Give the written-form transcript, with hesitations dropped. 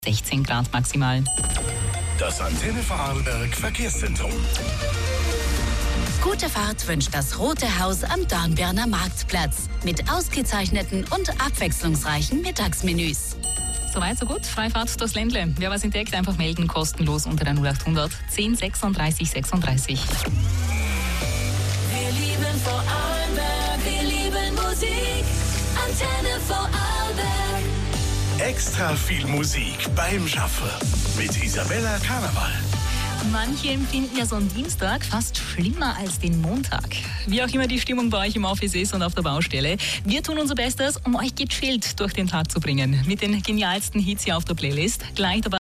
16 Grad maximal. Das Antenne Vorarlberg Verkehrszentrum. Gute Fahrt wünscht das Rote Haus am Dornbirner Marktplatz mit ausgezeichneten und abwechslungsreichen Mittagsmenüs. Soweit, so gut. Freifahrt durchs Ländle. Wer was entdeckt, einfach melden, kostenlos unter der 0800 10 36 36. Wir lieben Vorarlberg, wir lieben Musik. Antenne Vorarlberg. Extra viel Musik beim Schaffen mit Isabella Karneval. Manche empfinden ja so einen Dienstag fast schlimmer als den Montag. Wie auch immer die Stimmung bei euch im Office ist und auf der Baustelle. Wir tun unser Bestes, um euch gechillt durch den Tag zu bringen. Mit den genialsten Hits hier auf der Playlist. Gleich dabei